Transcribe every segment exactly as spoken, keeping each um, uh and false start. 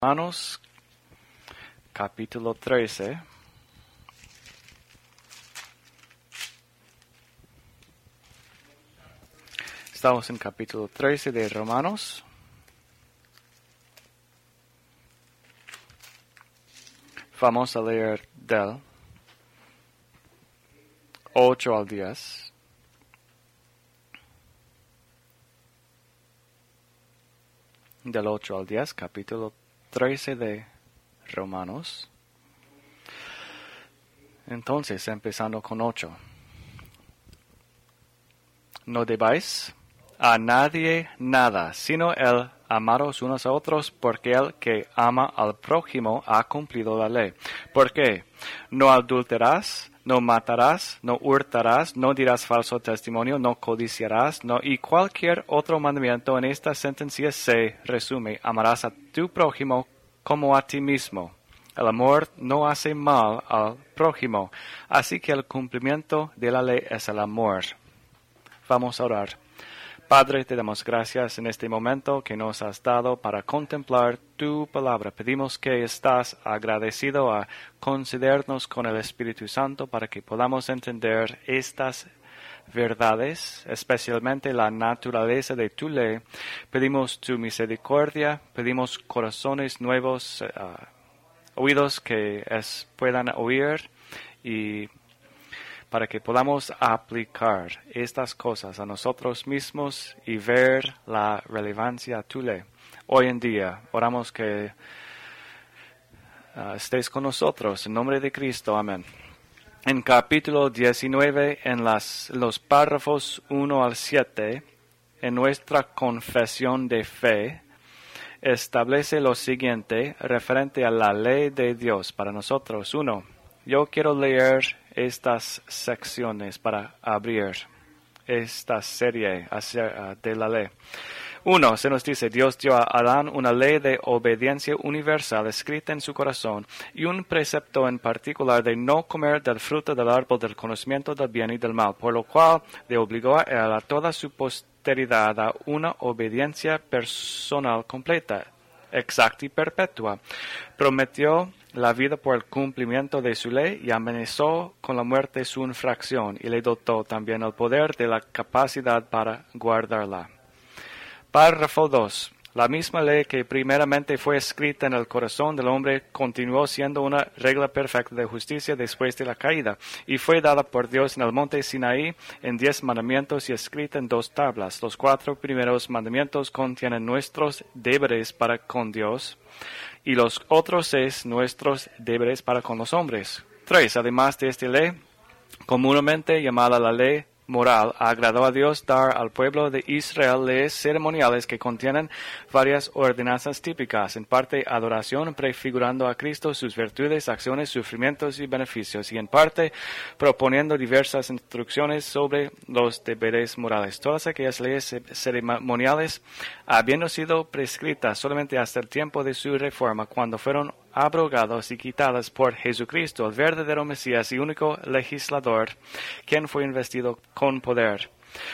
Romanos, capítulo trece. Estamos en capítulo trece de Romanos. Vamos a leer del ocho al diez. Del ocho al diez, capítulo trece de Romanos. Entonces, empezando con ocho. No debáis a nadie nada, sino el amaros unos a otros, porque el que ama al prójimo ha cumplido la ley. ¿Por qué? No adulterarás, no matarás, no hurtarás, no dirás falso testimonio, no codiciarás, no, y cualquier otro mandamiento en esta sentencia se resume: amarás a tu prójimo como a ti mismo. El amor no hace mal al prójimo, así que el cumplimiento de la ley es el amor. Vamos a orar. Padre, te damos gracias en este momento que nos has dado para contemplar tu palabra. Pedimos que estás agradecido a concedernos con el Espíritu Santo para que podamos entender estas verdades, especialmente la naturaleza de tu ley. Pedimos tu misericordia, pedimos corazones nuevos, uh, oídos que es, puedan oír y para que podamos aplicar estas cosas a nosotros mismos y ver la relevancia de tu ley. Hoy en día, oramos que uh, estés con nosotros. En nombre de Cristo, amén. En capítulo diecinueve, en las, los párrafos uno al siete, en nuestra confesión de fe, establece lo siguiente referente a la ley de Dios para nosotros. Uno, yo quiero leer estas secciones para abrir esta serie de la ley. Uno, se nos dice, Dios dio a Adán una ley de obediencia universal escrita en su corazón y un precepto en particular de no comer del fruto del árbol del conocimiento del bien y del mal, por lo cual le obligó a él a toda su posteridad a una obediencia personal completa, exacta y perpetua. Prometió la vida por el cumplimiento de su ley y amenazó con la muerte su infracción y le dotó también el poder de la capacidad para guardarla. Párrafo dos. La misma ley que primeramente fue escrita en el corazón del hombre continuó siendo una regla perfecta de justicia después de la caída y fue dada por Dios en el monte Sinaí en diez mandamientos y escrita en dos tablas. Los cuatro primeros mandamientos contienen nuestros deberes para con Dios y los otros seis nuestros deberes para con los hombres. Tres. Además de esta ley, comúnmente llamada la ley moral, agradó a Dios dar al pueblo de Israel leyes ceremoniales que contienen varias ordenanzas típicas, en parte adoración prefigurando a Cristo, sus virtudes, acciones, sufrimientos y beneficios, y en parte proponiendo diversas instrucciones sobre los deberes morales. Todas aquellas leyes ceremoniales, habiendo sido prescritas solamente hasta el tiempo de su reforma, cuando fueron abrogados y quitadas por Jesucristo, el verdadero Mesías y único legislador, quien fue investido con poder.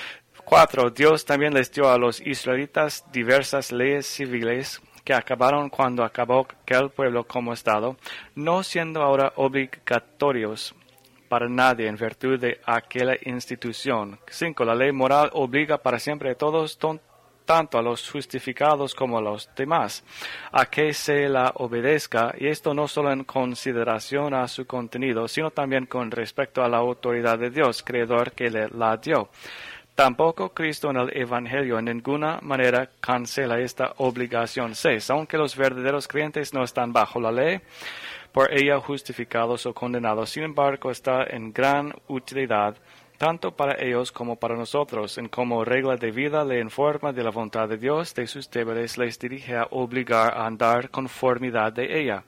Cuatro. Dios también les dio a los israelitas diversas leyes civiles que acabaron cuando acabó aquel pueblo como Estado, no siendo ahora obligatorios para nadie en virtud de aquella institución. Cinco. La ley moral obliga para siempre a todos, tanto a los justificados como a los demás, a que se la obedezca, y esto no solo en consideración a su contenido, sino también con respecto a la autoridad de Dios, creador que le la dio. Tampoco Cristo en el Evangelio en ninguna manera cancela esta obligación. Seis. Aunque los verdaderos creyentes no están bajo la ley, por ella justificados o condenados, sin embargo está en gran utilidad tanto para ellos como para nosotros, en como regla de vida le informa de la voluntad de Dios, de sus deberes les dirige a obligar a andar conformidad de ella.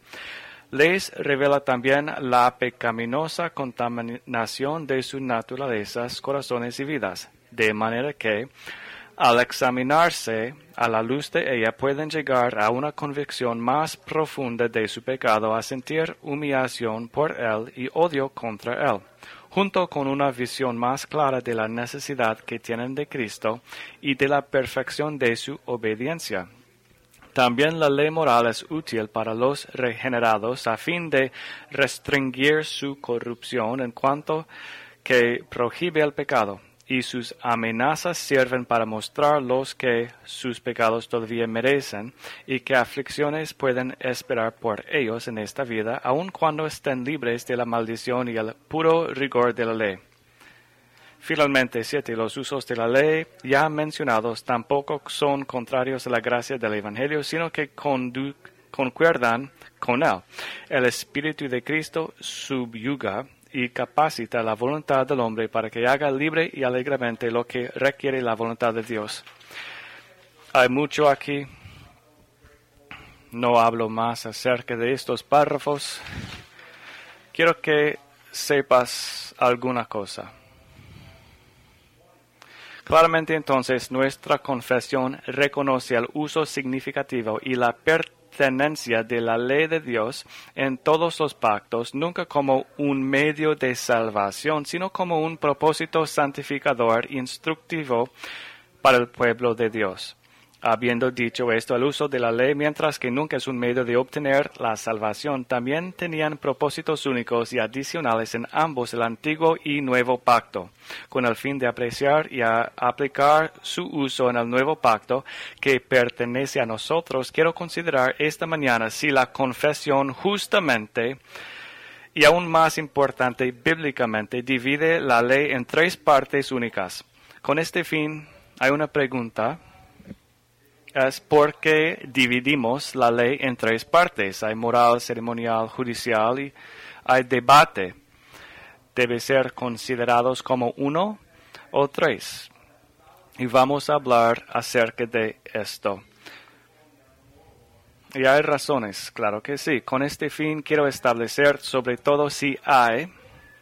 Les revela también la pecaminosa contaminación de sus naturalezas, corazones y vidas, de manera que, al examinarse a la luz de ella, pueden llegar a una convicción más profunda de su pecado, a sentir humillación por él y odio contra él, junto con una visión más clara de la necesidad que tienen de Cristo y de la perfección de su obediencia. También la ley moral es útil para los regenerados a fin de restringir su corrupción en cuanto que prohíbe el pecado, y sus amenazas sirven para mostrar los que sus pecados todavía merecen y que aflicciones pueden esperar por ellos en esta vida, aun cuando estén libres de la maldición y el puro rigor de la ley. Finalmente, siete. Los usos de la ley ya mencionados tampoco son contrarios a la gracia del Evangelio, sino que condu- concuerdan con él. El Espíritu de Cristo subyuga y capacita la voluntad del hombre para que haga libre y alegremente lo que requiere la voluntad de Dios. Hay mucho aquí. No hablo más acerca de estos párrafos. Quiero que sepas alguna cosa. Claramente entonces nuestra confesión reconoce el uso significativo y la pertenencia de la ley de Dios en todos los pactos, nunca como un medio de salvación, sino como un propósito santificador instructivo para el pueblo de Dios. Habiendo dicho esto, el uso de la ley, mientras que nunca es un medio de obtener la salvación, también tenían propósitos únicos y adicionales en ambos el antiguo y nuevo pacto, con el fin de apreciar y a aplicar su uso en el nuevo pacto que pertenece a nosotros. Quiero considerar esta mañana si la confesión justamente y aún más importante bíblicamente divide la ley en tres partes únicas. Con este fin hay una pregunta. Es porque dividimos la ley en tres partes. Hay moral, ceremonial, judicial y hay debate. Debe ser considerados como uno o tres. Y vamos a hablar acerca de esto. Y hay razones, claro que sí. Con este fin quiero establecer sobre todo si hay,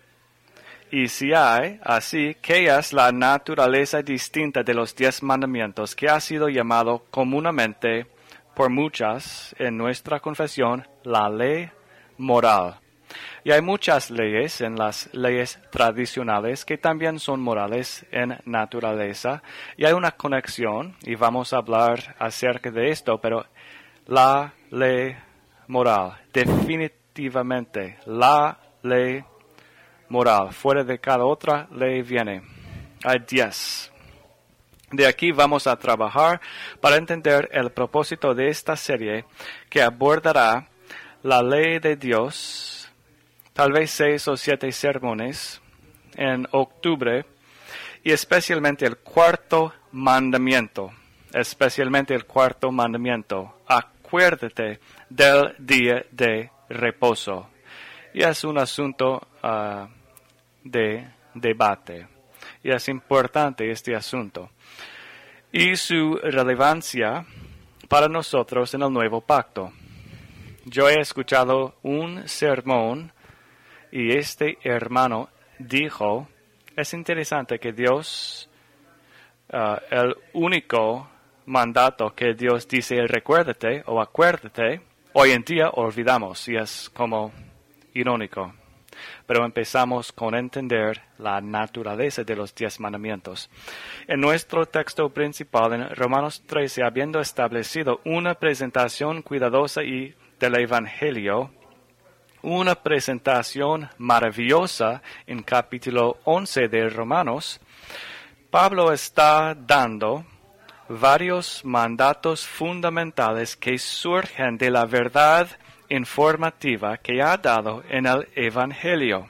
y si hay, así, ¿qué es la naturaleza distinta de los diez mandamientos que ha sido llamado comúnmente por muchas en nuestra confesión la ley moral? Y hay muchas leyes en las leyes tradicionales que también son morales en naturaleza. Y hay una conexión, y vamos a hablar acerca de esto, pero la ley moral, definitivamente, la ley moral. Moral. Fuera de cada otra ley viene. Hay diez. De aquí vamos a trabajar para entender el propósito de esta serie que abordará la ley de Dios, tal vez seis o siete sermones en octubre, y especialmente el cuarto mandamiento, especialmente el cuarto mandamiento. Acuérdate del día de reposo. Y es un asunto uh, de debate. Y es importante este asunto. Y su relevancia para nosotros en el nuevo pacto. Yo he escuchado un sermón y este hermano dijo, es interesante que Dios, uh, el único mandato que Dios dice recuérdate o acuérdate, hoy en día olvidamos y es como irónico. Pero empezamos con entender la naturaleza de los diez mandamientos. En nuestro texto principal, en Romanos trece, habiendo establecido una presentación cuidadosa y del Evangelio, una presentación maravillosa en capítulo once de Romanos, Pablo está dando varios mandatos fundamentales que surgen de la verdad informativa que ha dado en el Evangelio.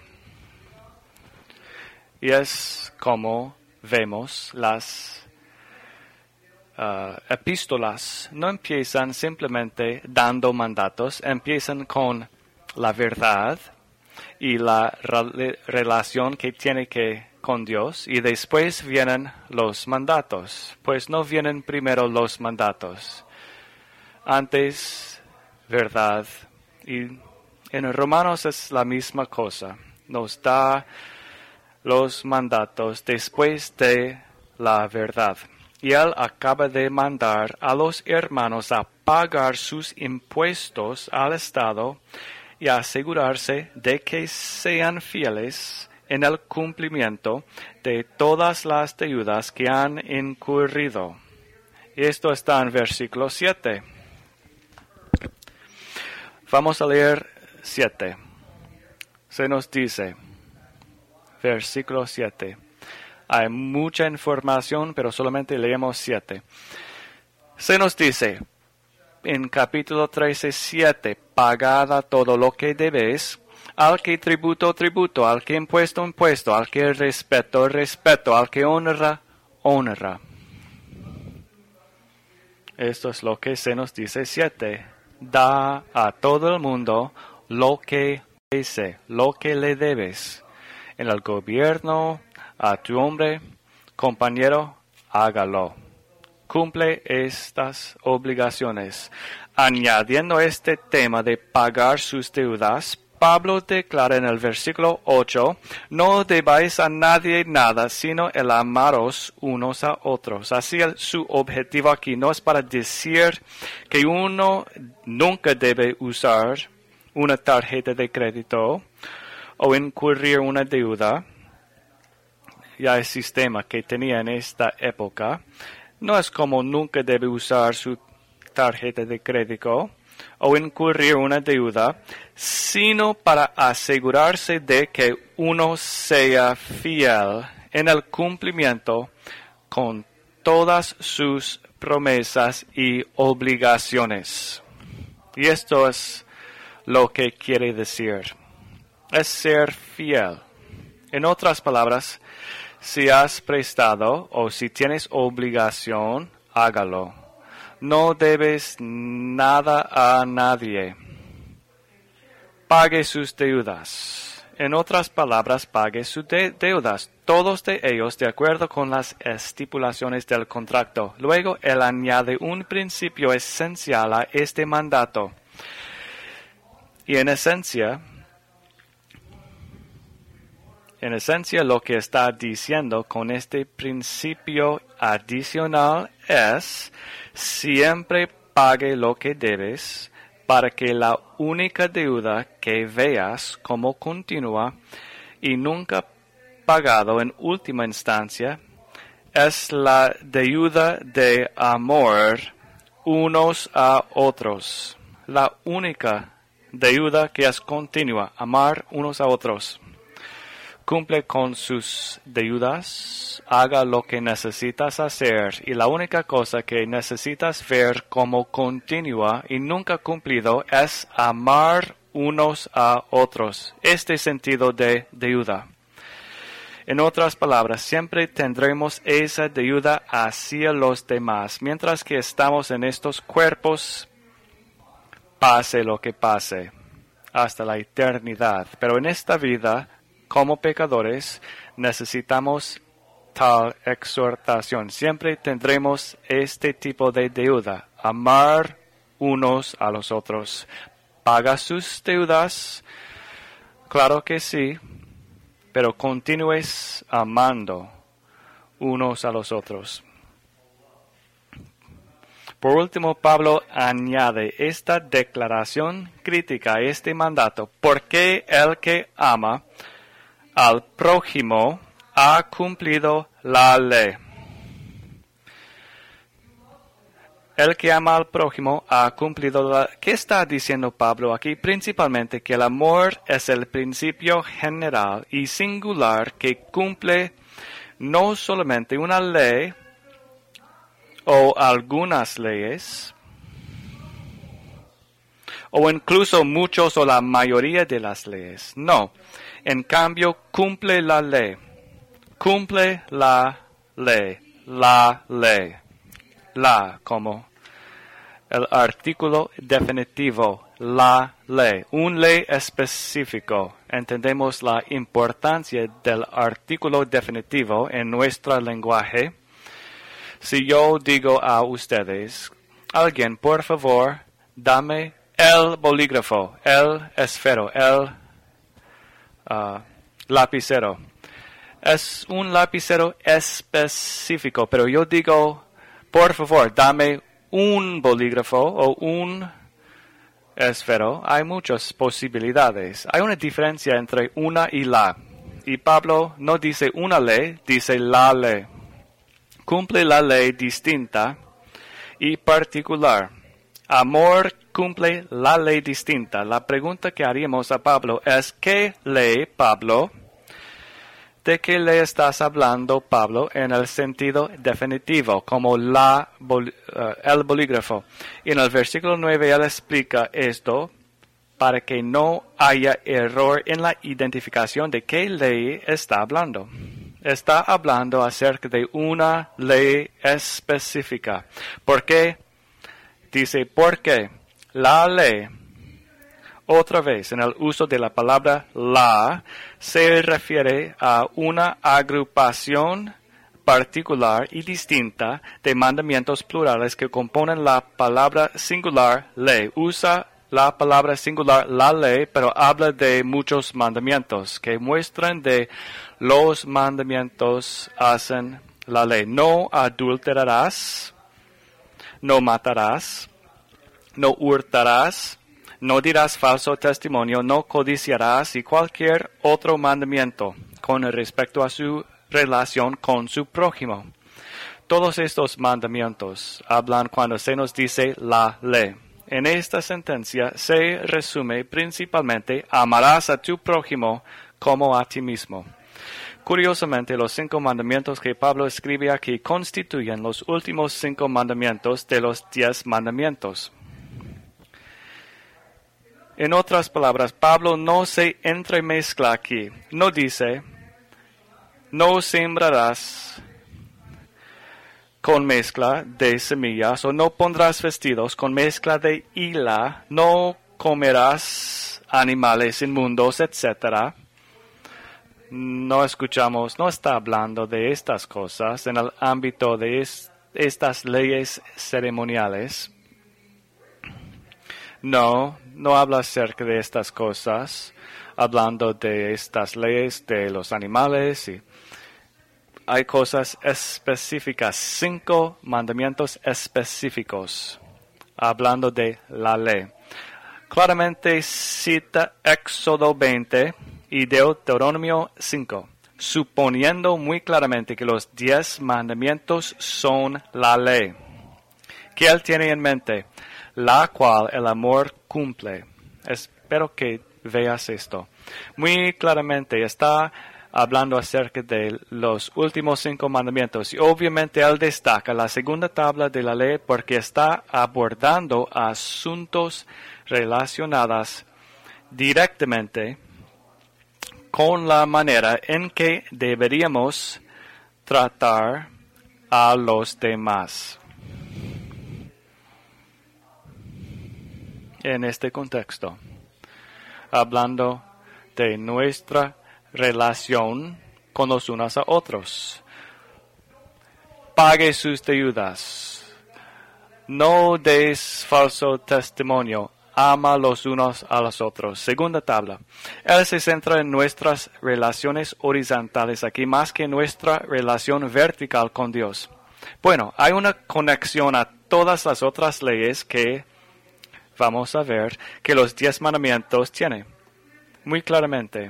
Y es como vemos las uh, epístolas no empiezan simplemente dando mandatos, empiezan con la verdad y la re- relación que tiene que con Dios y después vienen los mandatos. Pues no vienen primero los mandatos. Antes, verdad. Y en Romanos es la misma cosa. Nos da los mandatos después de la verdad. Y él acaba de mandar a los hermanos a pagar sus impuestos al Estado y a asegurarse de que sean fieles en el cumplimiento de todas las deudas que han incurrido. Y esto está en versículo siete. Vamos a leer siete. Se nos dice, versículo siete. Hay mucha información, pero solamente leemos siete. Se nos dice, en capítulo trece, siete, pagada todo lo que debes, al que tributo, tributo, al que impuesto, impuesto, al que respeto, respeto, al que honra, honra. Esto es lo que se nos dice siete. Da a todo el mundo lo que dice, lo que le debes. En el gobierno, a tu hombre, compañero, hágalo. Cumple estas obligaciones. Añadiendo este tema de pagar sus deudas, Pablo declara en el versículo ocho, no debáis a nadie nada, sino el amaros unos a otros. Así el, su objetivo aquí no es para decir que uno nunca debe usar una tarjeta de crédito o incurrir una deuda. Ya el sistema que tenía en esta época no es como nunca debe usar su tarjeta de crédito o incurrir una deuda, sino para asegurarse de que uno sea fiel en el cumplimiento con todas sus promesas y obligaciones. Y esto es lo que quiere decir. Es ser fiel. En otras palabras, si has prestado o si tienes obligación, hágalo. No debes nada a nadie. Pague sus deudas. En otras palabras, pague sus de- deudas, todos de ellos de acuerdo con las estipulaciones del contrato. Luego, él añade un principio esencial a este mandato. Y en esencia, en esencia lo que está diciendo con este principio adicional es, siempre pague lo que debes, para que la única deuda que veas como continua y nunca pagado en última instancia es la deuda de amor unos a otros. La única deuda que es continua, amar unos a otros. Cumple con sus deudas, haga lo que necesitas hacer y la única cosa que necesitas ver como continua y nunca cumplido es amar unos a otros. Este sentido de deuda. En otras palabras, siempre tendremos esa deuda hacia los demás, mientras que estamos en estos cuerpos, pase lo que pase, hasta la eternidad. Pero en esta vida, como pecadores, necesitamos tal exhortación. Siempre tendremos este tipo de deuda. Amar unos a los otros. ¿Paga sus deudas? Claro que sí. Pero continúes amando unos a los otros. Por último, Pablo añade esta declaración crítica a este mandato. Porque el que ama al prójimo ha cumplido la ley. El que ama al prójimo ha cumplido la ley. ¿Qué está diciendo Pablo aquí? Principalmente que el amor es el principio general y singular que cumple no solamente una ley o algunas leyes, o incluso muchos o la mayoría de las leyes. No. En cambio, cumple la ley. Cumple la ley. La ley. La como el artículo definitivo. La ley. Un ley específico. Entendemos la importancia del artículo definitivo en nuestro lenguaje. Si yo digo a ustedes, alguien, por favor, dame el bolígrafo, el esfero, el uh, lapicero. Es un lapicero específico, pero yo digo, por favor, dame un bolígrafo o un esfero. Hay muchas posibilidades. Hay una diferencia entre una y la. Y Pablo no dice una ley, dice la ley. Cumple la ley distinta y particular. Amor cumple la ley distinta. La pregunta que haríamos a Pablo es, ¿qué ley, Pablo? ¿De qué ley estás hablando, Pablo, en el sentido definitivo, como la, bol, uh, el bolígrafo? Y en el versículo nueve él explica esto para que no haya error en la identificación de qué ley está hablando. Está hablando acerca de una ley específica. ¿Por qué? Dice, porque la ley, otra vez, en el uso de la palabra la, se refiere a una agrupación particular y distinta de mandamientos plurales que componen la palabra singular ley. Usa la palabra singular la ley, pero habla de muchos mandamientos que muestran de los mandamientos hacen la ley. No adulterarás, no matarás, no hurtarás, no dirás falso testimonio, no codiciarás y cualquier otro mandamiento con respecto a su relación con su prójimo. Todos estos mandamientos hablan cuando se nos dice la ley. En esta sentencia se resume principalmente amarás a tu prójimo como a ti mismo. Curiosamente, los cinco mandamientos que Pablo escribe aquí constituyen los últimos cinco mandamientos de los diez mandamientos. En otras palabras, Pablo no se entremezcla aquí. No dice, no sembrarás con mezcla de semillas, o no pondrás vestidos con mezcla de hila, no comerás animales inmundos, etcétera. No escuchamos, no está hablando de estas cosas en el ámbito de es, estas leyes ceremoniales. No, no habla acerca de estas cosas, hablando de estas leyes de los animales. Y hay cosas específicas, cinco mandamientos específicos, hablando de la ley. Claramente cita Éxodo veinte y Deuteronomio cinco, suponiendo muy claramente que los diez mandamientos son la ley. ¿Qué él tiene en mente? La cual el amor cumple. Espero que veas esto. Muy claramente está hablando acerca de los últimos cinco mandamientos. Y obviamente él destaca la segunda tabla de la ley porque está abordando asuntos relacionados directamente con la manera en que deberíamos tratar a los demás. En este contexto, hablando de nuestra relación con los unos a otros. Pague sus deudas. No des falso testimonio. Ama los unos a los otros. Segunda tabla. Él se centra en nuestras relaciones horizontales aquí más que nuestra relación vertical con Dios. Bueno, hay una conexión a todas las otras leyes que vamos a ver que los diez mandamientos tienen. Muy claramente.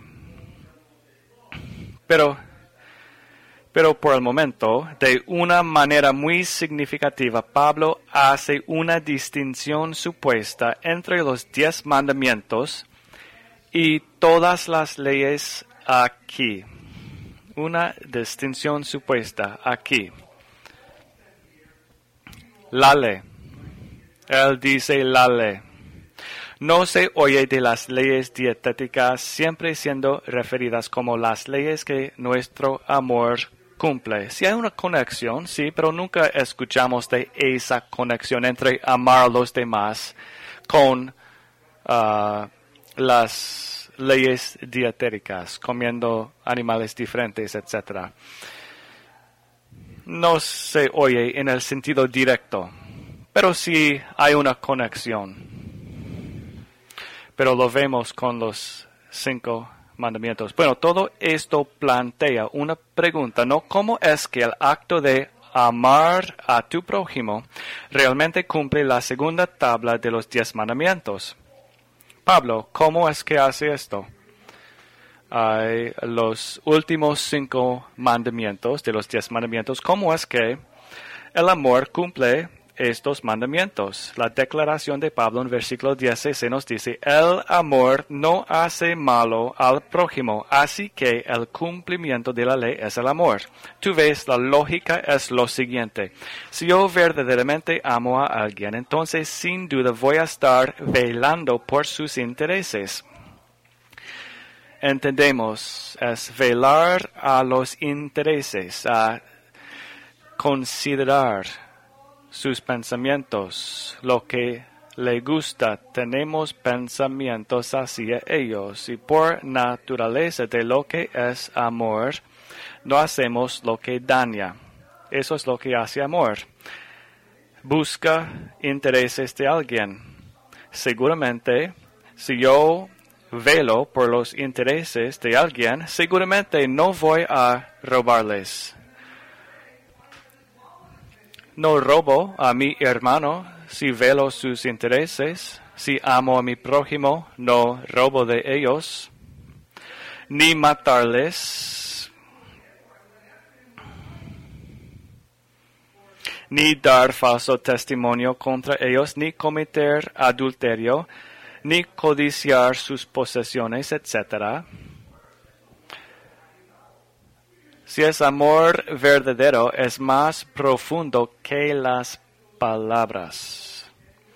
Pero, pero por el momento, de una manera muy significativa, Pablo hace una distinción supuesta entre los diez mandamientos y todas las leyes aquí. Una distinción supuesta aquí. La ley. Él dice la ley. No se oye de las leyes dietéticas siempre siendo referidas como las leyes que nuestro amor cumple. Sí hay una conexión, sí, pero nunca escuchamos de esa conexión entre amar a los demás con uh, las leyes dietéticas, comiendo animales diferentes, etcétera. No se oye en el sentido directo, pero sí hay una conexión. Pero lo vemos con los cinco mandamientos. Bueno, todo esto plantea una pregunta, ¿no? ¿Cómo es que el acto de amar a tu prójimo realmente cumple la segunda tabla de los diez mandamientos? Pablo, ¿cómo es que hace esto? Hay los últimos cinco mandamientos de los diez mandamientos. ¿Cómo es que el amor cumple estos mandamientos. La declaración de Pablo en versículo diez se nos dice, el amor no hace malo al prójimo, así que el cumplimiento de la ley es el amor. Tú ves, la lógica es lo siguiente. Si yo verdaderamente amo a alguien, entonces sin duda voy a estar velando por sus intereses. Entendemos, es velar a los intereses, a considerar sus pensamientos, lo que le gusta, tenemos pensamientos hacia ellos y por naturaleza de lo que es amor, no hacemos lo que daña. Eso es lo que hace amor. Busca intereses de alguien. Seguramente, si yo velo por los intereses de alguien, seguramente no voy a robarles. No robo a mi hermano si velo sus intereses. Si amo a mi prójimo, no robo de ellos. Ni matarles. Ni dar falso testimonio contra ellos, ni cometer adulterio, ni codiciar sus posesiones, etcétera. Si es amor verdadero, es más profundo que las palabras.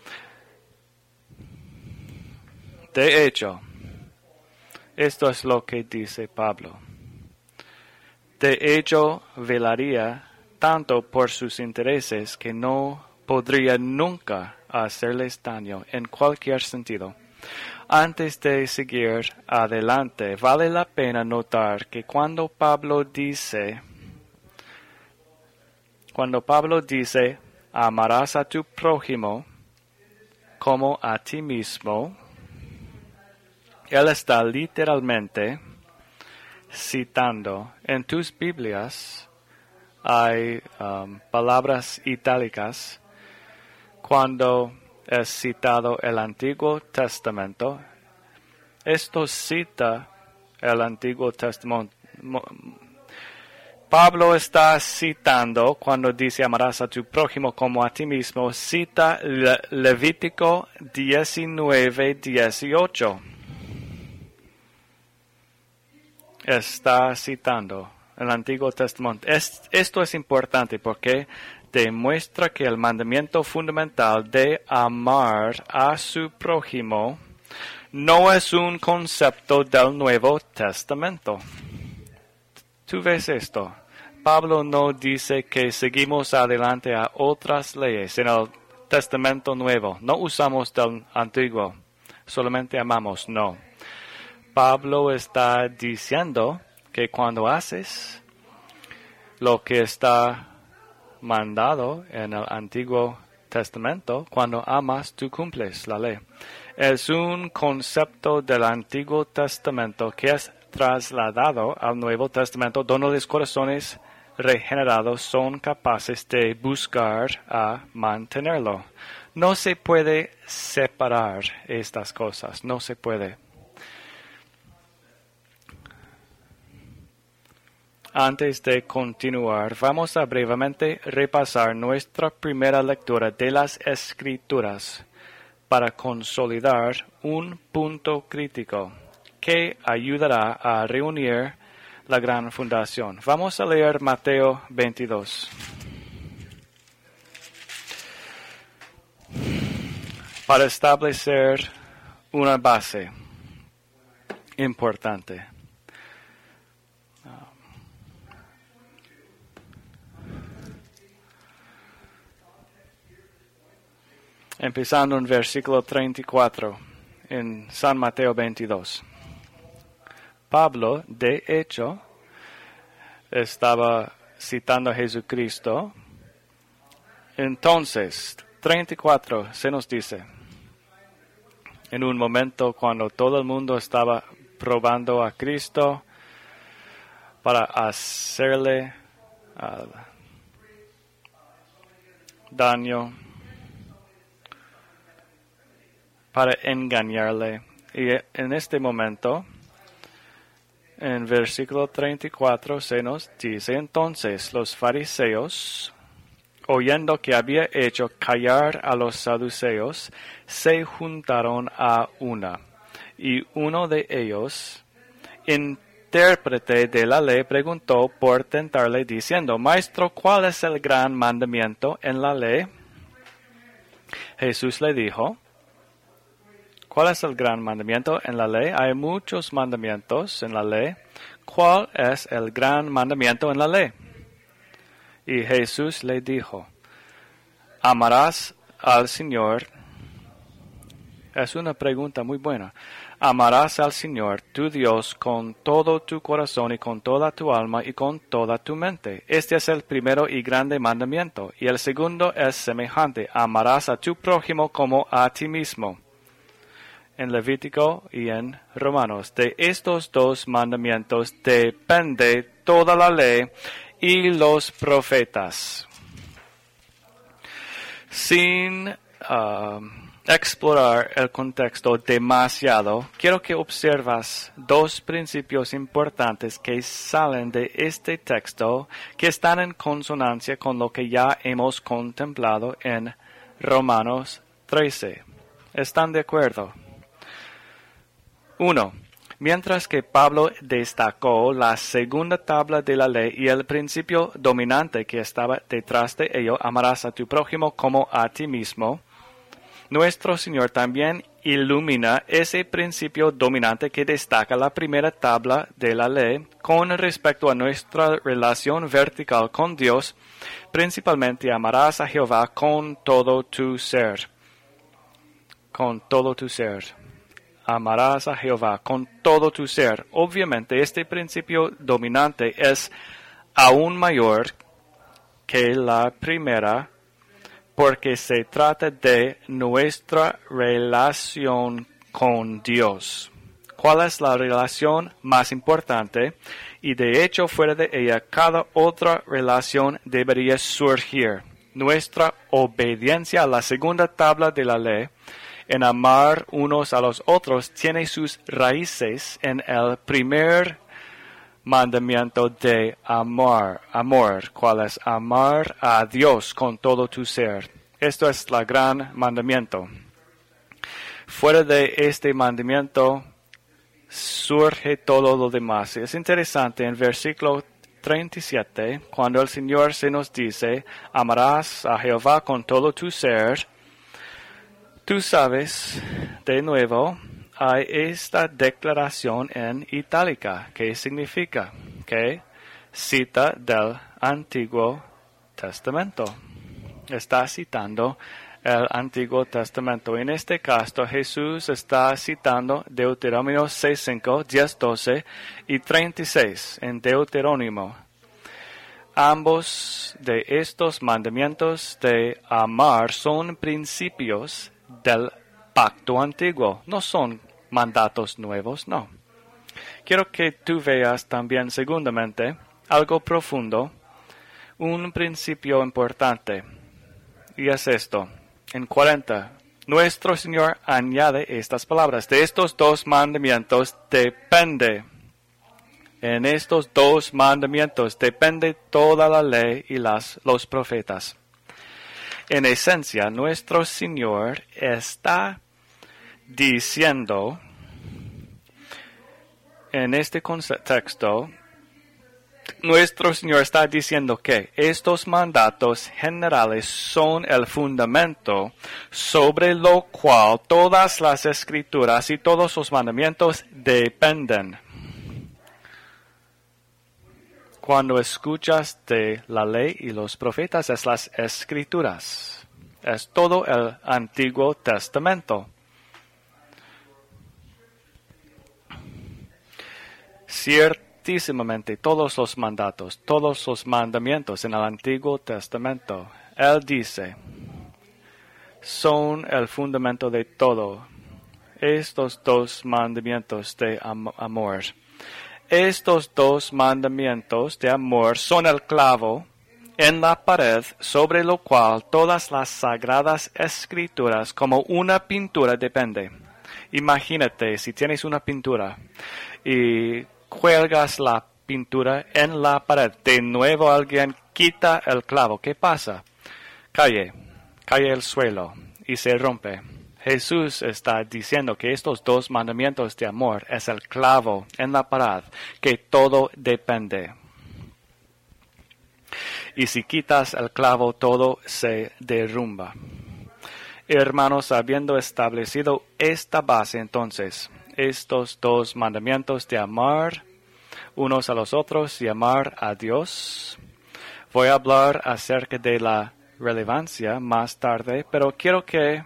De hecho, esto es lo que dice Pablo. De hecho, velaría tanto por sus intereses que no podría nunca hacerles daño en cualquier sentido. Antes de seguir adelante, vale la pena notar que cuando Pablo dice, cuando Pablo dice, amarás a tu prójimo como a ti mismo, él está literalmente citando. En tus Biblias hay um, palabras itálicas cuando es citado el Antiguo Testamento. Esto cita el Antiguo Testamento. Pablo está citando, cuando dice amarás a tu prójimo como a ti mismo, cita Le- Levítico diecinueve dieciocho. Está citando el Antiguo Testamento. Es, esto es importante porque demuestra que el mandamiento fundamental de amar a su prójimo no es un concepto del Nuevo Testamento. ¿Tú ves esto? Pablo no dice que seguimos adelante a otras leyes en el Testamento Nuevo. No usamos del Antiguo. Solamente amamos. No. Pablo está diciendo que cuando haces lo que está mandado en el Antiguo Testamento, cuando amas, tú cumples la ley. Es un concepto del Antiguo Testamento que es trasladado al Nuevo Testamento, donde los corazones regenerados son capaces de buscar a mantenerlo. No se puede separar estas cosas, no se puede. Antes de continuar, vamos a brevemente repasar nuestra primera lectura de las Escrituras para consolidar un punto crítico que ayudará a reunir la gran fundación. Vamos a leer Mateo veintidós. Para establecer una base importante. Empezando en versículo treinta y cuatro, en San Mateo veintidós. Pablo, de hecho, estaba citando a Jesucristo. Entonces, treinta y cuatro se nos dice, en un momento cuando todo el mundo estaba probando a Cristo para hacerle uh, daño, para engañarle. Y en este momento, en versículo treinta y cuatro se nos dice, entonces los fariseos oyendo que había hecho callar a los saduceos, se juntaron a una. Y uno de ellos, intérprete de la ley, preguntó por tentarle, diciendo, Maestro, ¿cuál es el gran mandamiento en la ley? Jesús le dijo, ¿cuál es el gran mandamiento en la ley? Hay muchos mandamientos en la ley. ¿Cuál es el gran mandamiento en la ley? Y Jesús le dijo, amarás al Señor. Es una pregunta muy buena. Amarás al Señor, tu Dios, con todo tu corazón y con toda tu alma y con toda tu mente. Este es el primero y grande mandamiento. Y el segundo es semejante. Amarás a tu prójimo como a ti mismo. En Levítico y en Romanos. De estos dos mandamientos depende toda la ley y los profetas. Sin uh, explorar el contexto demasiado, quiero que observas dos principios importantes que salen de este texto que están en consonancia con lo que ya hemos contemplado en Romanos trece. ¿Están de acuerdo? Uno. Mientras que Pablo destacó la segunda tabla de la ley y el principio dominante que estaba detrás de ello, amarás a tu prójimo como a ti mismo, nuestro Señor también ilumina ese principio dominante que destaca la primera tabla de la ley con respecto a nuestra relación vertical con Dios, principalmente amarás a Jehová con todo tu ser. Con todo tu ser. Amarás a Jehová con todo tu ser. Obviamente, este principio dominante es aún mayor que la primera porque se trata de nuestra relación con Dios. ¿Cuál es la relación más importante? Y de hecho, fuera de ella, cada otra relación debería surgir. Nuestra obediencia a la segunda tabla de la ley en amar unos a los otros tiene sus raíces en el primer mandamiento de amor, amor, cuál es amar a Dios con todo tu ser. Esto es el gran mandamiento. Fuera de este mandamiento surge todo lo demás. Es interesante en versículo treinta y siete, cuando el Señor se nos dice, amarás a Jehová con todo tu ser. Tú sabes, de nuevo, hay esta declaración en itálica, que significa que cita del Antiguo Testamento. Está citando el Antiguo Testamento. En este caso, Jesús está citando Deuteronomio seis, cinco, diez, doce y treinta y seis en Deuteronomio. Ambos de estos mandamientos de amar son principios del pacto antiguo, no son mandatos nuevos, no. Quiero que tú veas también, segundamente, algo profundo, un principio importante, y es esto. En cuarenta, nuestro Señor añade estas palabras, de estos dos mandamientos depende, en estos dos mandamientos depende toda la ley y las, los profetas. En esencia, nuestro Señor está diciendo en este contexto, nuestro Señor está diciendo que estos mandatos generales son el fundamento sobre lo cual todas las escrituras y todos los mandamientos dependen. Cuando escuchas de la ley y los profetas es las escrituras. Es todo el Antiguo Testamento. Ciertísimamente todos los mandatos, todos los mandamientos en el Antiguo Testamento, Él dice, son el fundamento de todo. Estos dos mandamientos de am- amor. Estos dos mandamientos de amor son el clavo en la pared sobre lo cual todas las sagradas escrituras como una pintura depende. Imagínate si tienes una pintura y cuelgas la pintura en la pared. De nuevo alguien quita el clavo. ¿Qué pasa? cae, cae el suelo y se rompe. Jesús está diciendo que estos dos mandamientos de amor es el clavo en la pared, que todo depende. Y si quitas el clavo, todo se derrumba. Hermanos, habiendo establecido esta base, entonces, estos dos mandamientos de amar unos a los otros y amar a Dios, voy a hablar acerca de la relevancia más tarde, pero quiero que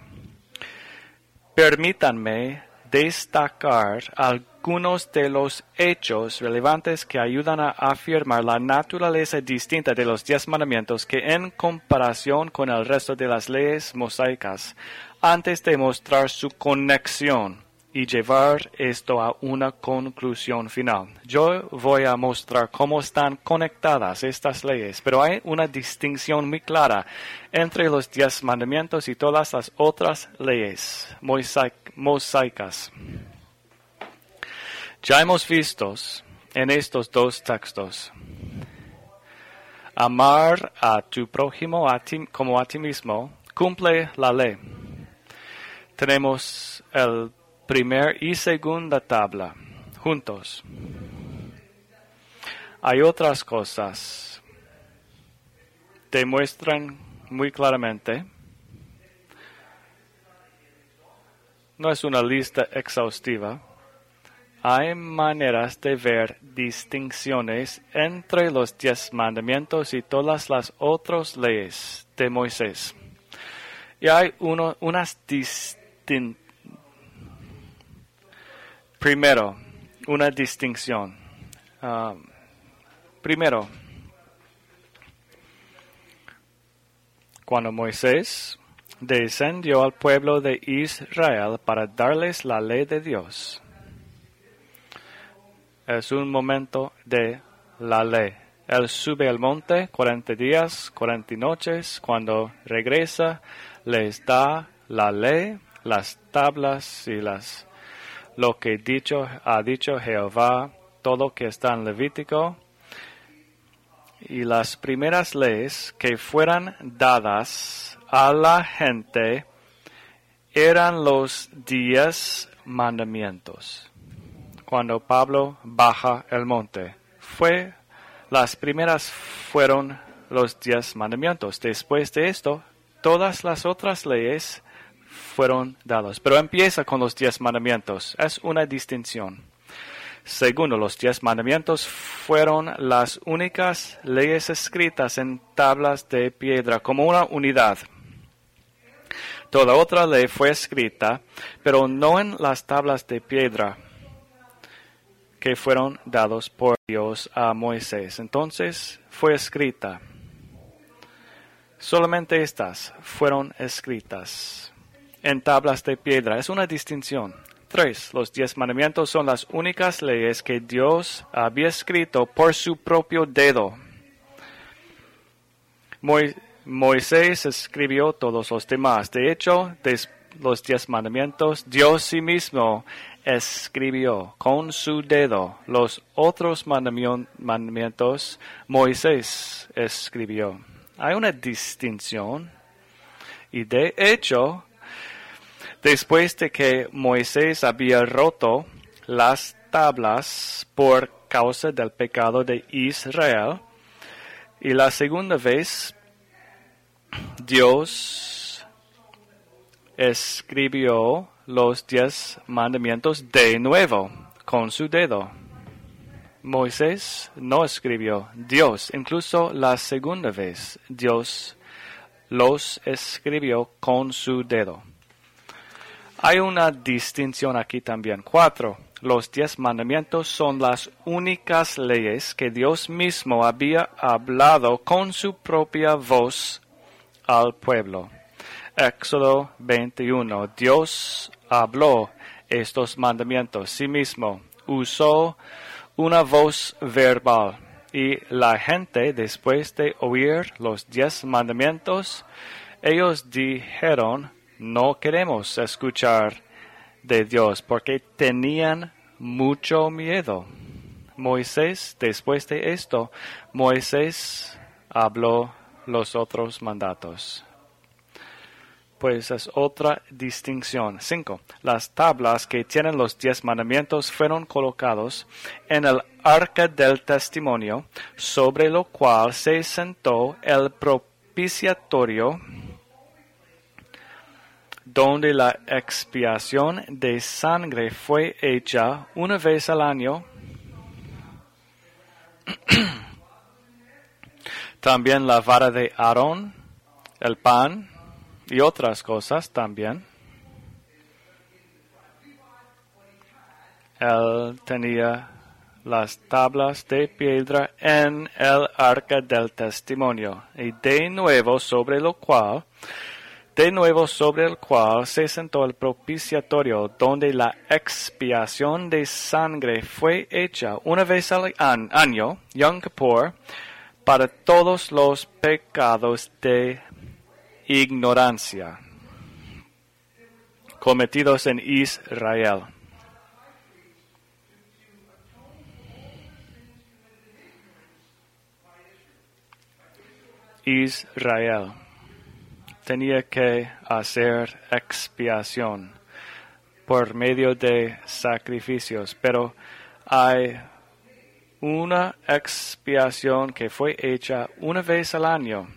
permítanme destacar algunos de los hechos relevantes que ayudan a afirmar la naturaleza distinta de los diez mandamientos que en comparación con el resto de las leyes mosaicas, antes de mostrar su conexión y llevar esto a una conclusión final. Yo voy a mostrar cómo están conectadas estas leyes, pero hay una distinción muy clara entre los diez mandamientos y todas las otras leyes mosaicas. Ya hemos visto en estos dos textos amar a tu prójimo a ti, como a ti mismo cumple la ley. Tenemos el primer y segunda tabla juntos. Hay otras cosas. Demuestran muy claramente. No es una lista exhaustiva. Hay maneras de ver distinciones entre los diez mandamientos y todas las otras leyes de Moisés. Y hay uno, unas distinciones. Primero, una distinción. Uh, primero, cuando Moisés descendió al pueblo de Israel para darles la ley de Dios, es un momento de la ley. Él sube al monte cuarenta días, cuarenta noches. Cuando regresa, les da la ley, las tablas y las lo que dicho, ha dicho Jehová, todo que está en Levítico, y las primeras leyes que fueran dadas a la gente eran los diez mandamientos. Cuando Pablo baja el monte, fue, las primeras fueron los diez mandamientos. Después de esto, todas las otras leyes fueron dados. Pero empieza con los diez mandamientos. Es una distinción. Segundo, los diez mandamientos fueron las únicas leyes escritas en tablas de piedra como una unidad. Toda otra ley fue escrita, pero no en las tablas de piedra que fueron dados por Dios a Moisés. Entonces fue escrita. Solamente estas fueron escritas en tablas de piedra. Es una distinción. Tres, los diez mandamientos son las únicas leyes que Dios había escrito por su propio dedo. Moisés escribió todos los demás. De hecho, de los diez mandamientos, Dios sí mismo escribió con su dedo. Los otros mandamientos, Moisés escribió. Hay una distinción. Y de hecho, después de que Moisés había roto las tablas por causa del pecado de Israel, y la segunda vez Dios escribió los diez mandamientos de nuevo con su dedo. Moisés no escribió, Dios, incluso la segunda vez, Dios los escribió con su dedo. Hay una distinción aquí también. Cuatro, los diez mandamientos son las únicas leyes que Dios mismo había hablado con su propia voz al pueblo. Éxodo veintiuno, Dios habló estos mandamientos sí mismo, usó una voz verbal. Y la gente, después de oír los diez mandamientos, ellos dijeron, no queremos escuchar de Dios, porque tenían mucho miedo. Moisés, después de esto, Moisés habló los otros mandatos. pues es otra distinción. Cinco. Las tablas que tienen los diez mandamientos fueron colocados en el arca del testimonio, sobre lo cual se sentó el propiciatorio, donde la expiación de sangre fue hecha una vez al año. También la vara de Aarón, el pan y otras cosas también. Él tenía las tablas de piedra en el arca del testimonio, y de nuevo sobre lo cual, de nuevo sobre el cual se sentó el propiciatorio, donde la expiación de sangre fue hecha una vez al año, Yom Kippur, para todos los pecados de ignorancia cometidos en Israel. Israel tenía que hacer expiación por medio de sacrificios, pero hay una expiación que fue hecha una vez al año.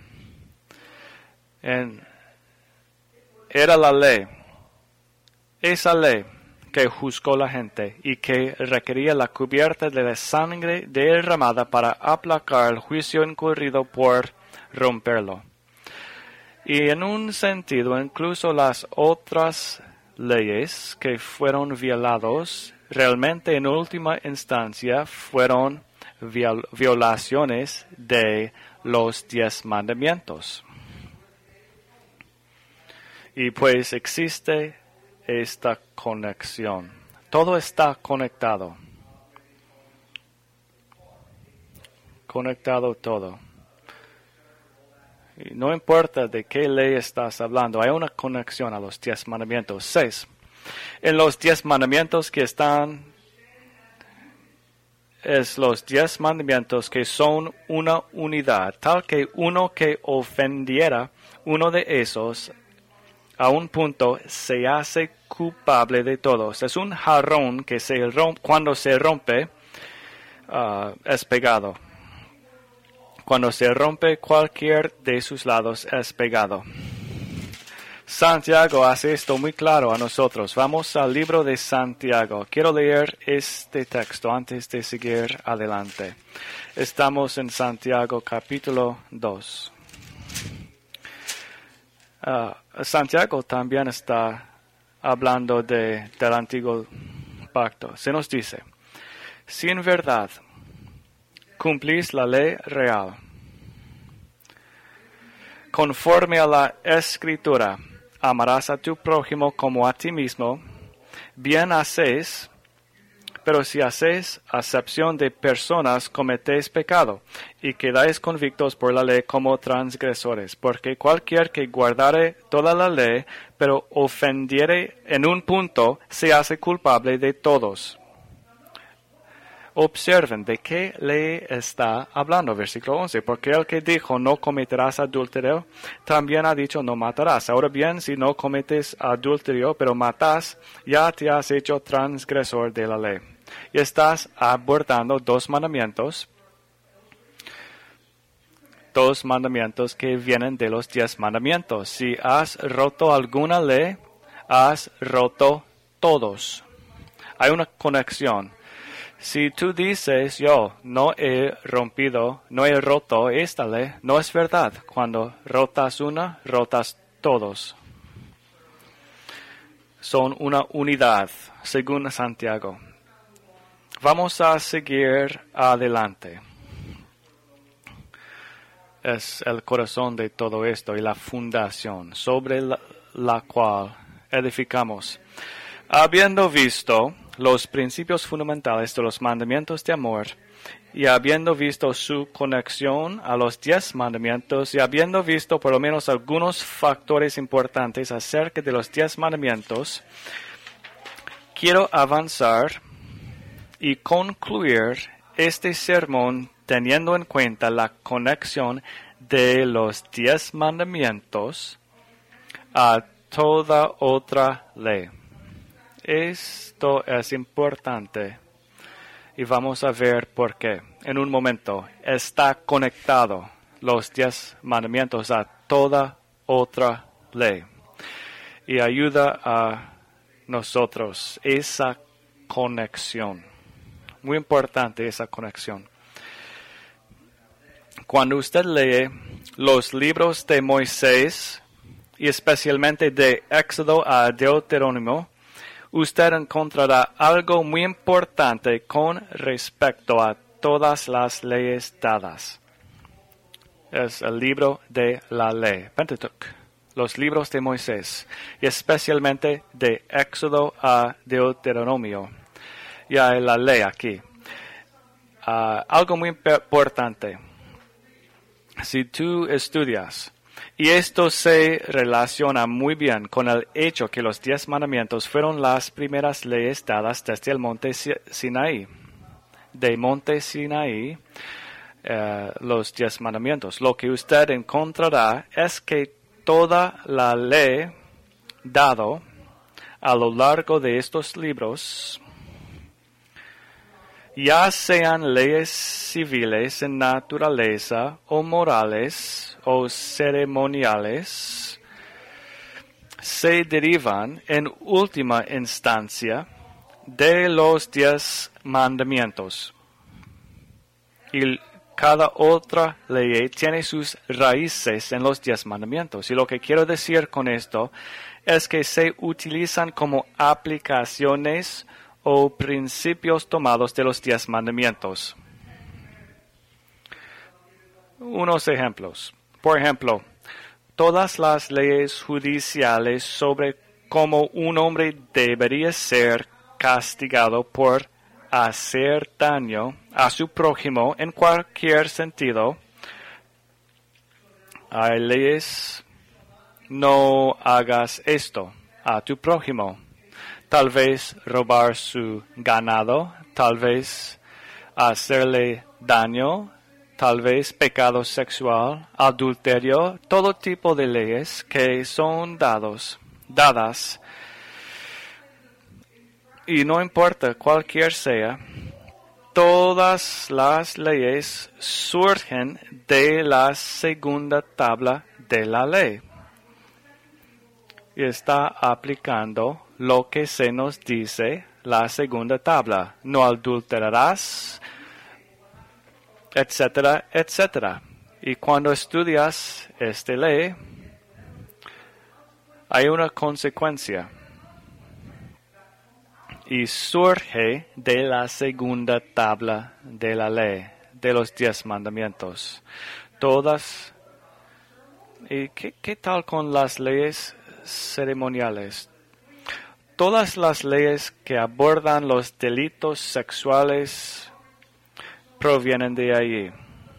En, era la ley, esa ley que juzgó la gente y que requería la cubierta de la sangre derramada para aplacar el juicio incurrido por romperlo. Y en un sentido, incluso las otras leyes que fueron violados, realmente en última instancia fueron viol- violaciones de los diez mandamientos. Y pues existe esta conexión. Todo está conectado. Conectado todo. Y no importa de qué ley estás hablando, hay una conexión a los diez mandamientos. Seis. En los diez mandamientos que están, es los diez mandamientos que son una unidad, tal que uno que ofendiera uno de esos a un punto se hace culpable de todos. Es un jarrón que se rompe, cuando se rompe uh, es pegado. Cuando se rompe cualquier de sus lados es pegado. Santiago hace esto muy claro a nosotros. Vamos al libro de Santiago. Quiero leer este texto antes de seguir adelante. Estamos en Santiago capítulo dos. Uh, Santiago también está hablando de, del antiguo pacto. Se nos dice, si en verdad cumplís la ley real, conforme a la Escritura, amarás a tu prójimo como a ti mismo, bien hacéis, pero si hacéis acepción de personas, cometéis pecado, y quedáis convictos por la ley como transgresores, porque cualquier que guardare toda la ley, pero ofendiere en un punto, se hace culpable de todos. Observen de qué ley está hablando, versículo once, porque el que dijo no cometerás adulterio, también ha dicho no matarás. Ahora bien, si no cometes adulterio, pero matas, ya te has hecho transgresor de la ley. Y estás abordando dos mandamientos, dos mandamientos que vienen de los diez mandamientos. Si has roto alguna ley, has roto todos. Hay una conexión. Si tú dices, yo no he rompido, no he roto esta ley, no es verdad. Cuando rotas una, rotas todos. Son una unidad, según Santiago. Vamos a seguir adelante. Es el corazón de todo esto y la fundación sobre la, la cual edificamos. Habiendo visto los principios fundamentales de los mandamientos de amor, y habiendo visto su conexión a los diez mandamientos, y habiendo visto por lo menos algunos factores importantes acerca de los diez mandamientos, quiero avanzar y concluir este sermón teniendo en cuenta la conexión de los diez mandamientos a toda otra ley. Esto es importante y vamos a ver por qué. En un momento, está conectado los diez mandamientos a toda otra ley y ayuda a nosotros esa conexión. Muy importante esa conexión. Cuando usted lee los libros de Moisés y especialmente de Éxodo a Deuteronomio, usted encontrará algo muy importante con respecto a todas las leyes dadas. Es el libro de la ley, Pentateuch, los libros de Moisés, y especialmente de Éxodo a Deuteronomio. Y hay la ley aquí. Uh, algo muy importante. Si tú estudias, y esto se relaciona muy bien con el hecho que los diez mandamientos fueron las primeras leyes dadas desde el monte Sinaí. De monte Sinaí, uh, los diez mandamientos. Lo que usted encontrará es que toda la ley dado a lo largo de estos libros, ya sean leyes civiles en naturaleza o morales o ceremoniales, se derivan en última instancia de los diez mandamientos. Y cada otra ley tiene sus raíces en los diez mandamientos. Y lo que quiero decir con esto es que se utilizan como aplicaciones o principios tomados de los diez mandamientos. Unos ejemplos. Por ejemplo, todas las leyes judiciales sobre cómo un hombre debería ser castigado por hacer daño a su prójimo en cualquier sentido. Hay leyes, no hagas esto a tu prójimo. Tal vez robar su ganado, tal vez hacerle daño, tal vez pecado sexual, adulterio, todo tipo de leyes que son dados, dadas. Y no importa cualquier sea, todas las leyes surgen de la segunda tabla de la ley. Y está aplicando lo que se nos dice la segunda tabla. No adulterarás, etcétera, etcétera. Y cuando estudias esta ley, hay una consecuencia. Y surge de la segunda tabla de la ley, de los diez mandamientos. Todas. ¿Y qué, qué tal con las leyes ceremoniales? Todas las leyes que abordan los delitos sexuales provienen de allí.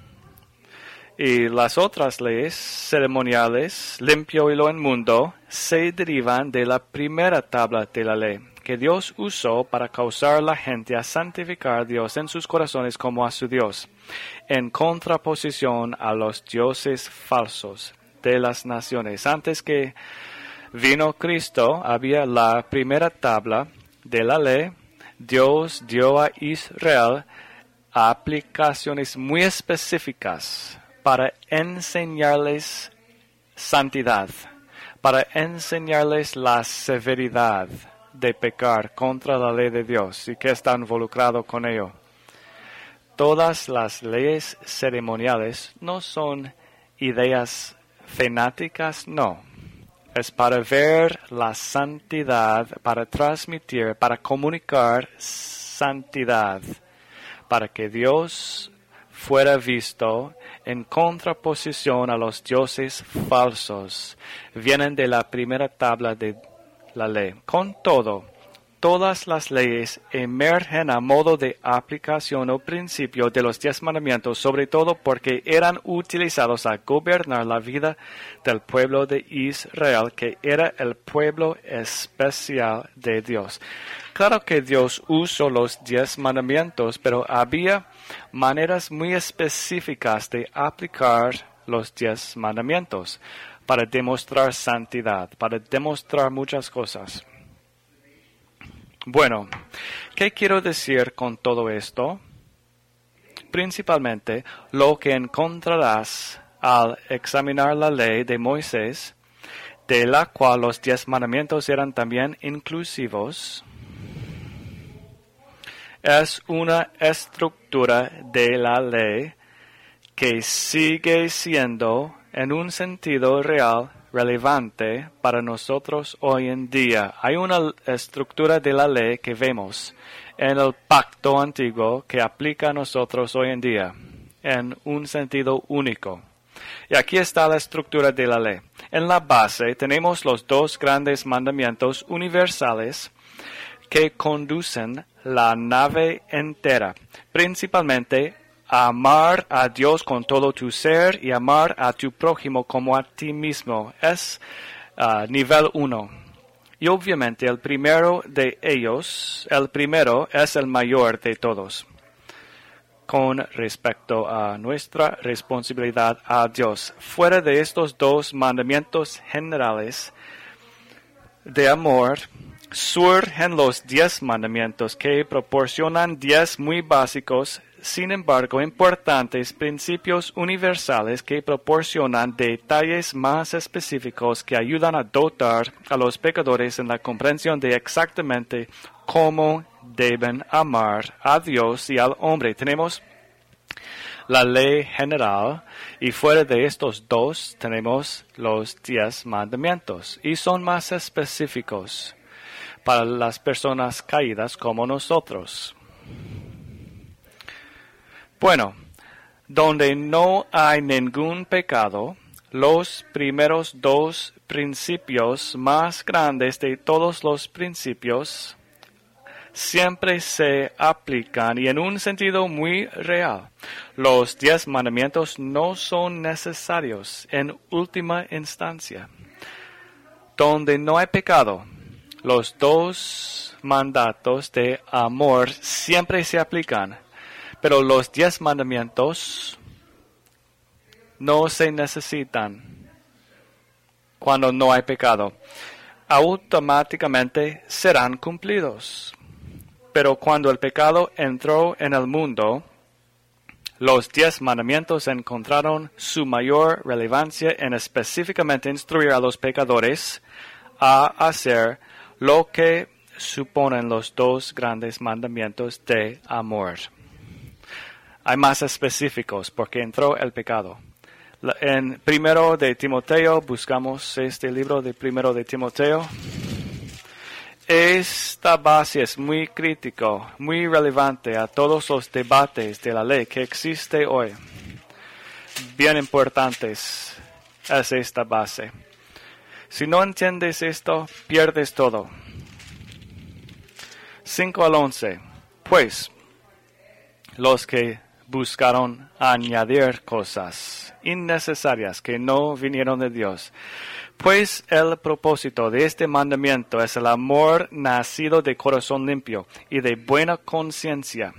Y las otras leyes ceremoniales, limpio y lo inmundo, se derivan de la primera tabla de la ley, que Dios usó para causar a la gente a santificar a Dios en sus corazones como a su Dios, en contraposición a los dioses falsos de las naciones. Antes que vino Cristo, había la primera tabla de la ley. Dios dio a Israel aplicaciones muy específicas para enseñarles santidad, para enseñarles la severidad de pecar contra la ley de Dios y que está involucrado con ello. Todas las leyes ceremoniales no son ideas fanáticas, no. Es para ver la santidad, para transmitir, para comunicar santidad, para que Dios fuera visto en contraposición a los dioses falsos. Vienen de la primera tabla de la ley. Con todo, todas las leyes emergen a modo de aplicación o principio de los diez mandamientos, sobre todo porque eran utilizados a gobernar la vida del pueblo de Israel, que era el pueblo especial de Dios. Claro que Dios usó los diez mandamientos, pero había maneras muy específicas de aplicar los diez mandamientos. para demostrar santidad, para demostrar muchas cosas. Bueno, ¿qué quiero decir con todo esto? Principalmente, lo que encontrarás al examinar la ley de Moisés, de la cual los diez mandamientos eran también inclusivos, es una estructura de la ley que sigue siendo, en un sentido real, relevante para nosotros hoy en día. Hay una estructura de la ley que vemos en el pacto antiguo que aplica a nosotros hoy en día, en un sentido único. Y aquí está la estructura de la ley. En la base tenemos los dos grandes mandamientos universales que conducen la nave entera, principalmente amar a Dios con todo tu ser y amar a tu prójimo como a ti mismo. Es uh, nivel uno. Y obviamente el primero de ellos, el primero es el mayor de todos, con respecto a nuestra responsabilidad a Dios. Fuera de estos dos mandamientos generales de amor, surgen los diez mandamientos que proporcionan diez muy básicos, sin embargo importantes principios universales que proporcionan detalles más específicos que ayudan a dotar a los pecadores en la comprensión de exactamente cómo deben amar a Dios y al hombre. Tenemos la ley general y fuera de estos dos tenemos los diez mandamientos y son más específicos para las personas caídas como nosotros. Bueno, donde no hay ningún pecado, los primeros dos principios más grandes de todos los principios siempre se aplican y en un sentido muy real. Los diez mandamientos no son necesarios en última instancia. Donde no hay pecado, los dos mandatos de amor siempre se aplican, pero los diez mandamientos no se necesitan cuando no hay pecado. Automáticamente serán cumplidos. Pero cuando el pecado entró en el mundo, los diez mandamientos encontraron su mayor relevancia en específicamente instruir a los pecadores a hacer lo que suponen los dos grandes mandamientos de amor. Hay más específicos porque entró el pecado. En Primero de Timoteo, buscamos este libro de Primero de Timoteo. Esta base es muy crítico, muy relevante a todos los debates de la ley que existe hoy. Bien importantes es esta base. Si no entiendes esto, pierdes todo. cinco al once. Pues, los que buscaron añadir cosas innecesarias que no vinieron de Dios. Pues el propósito de este mandamiento es el amor nacido de corazón limpio y de buena conciencia.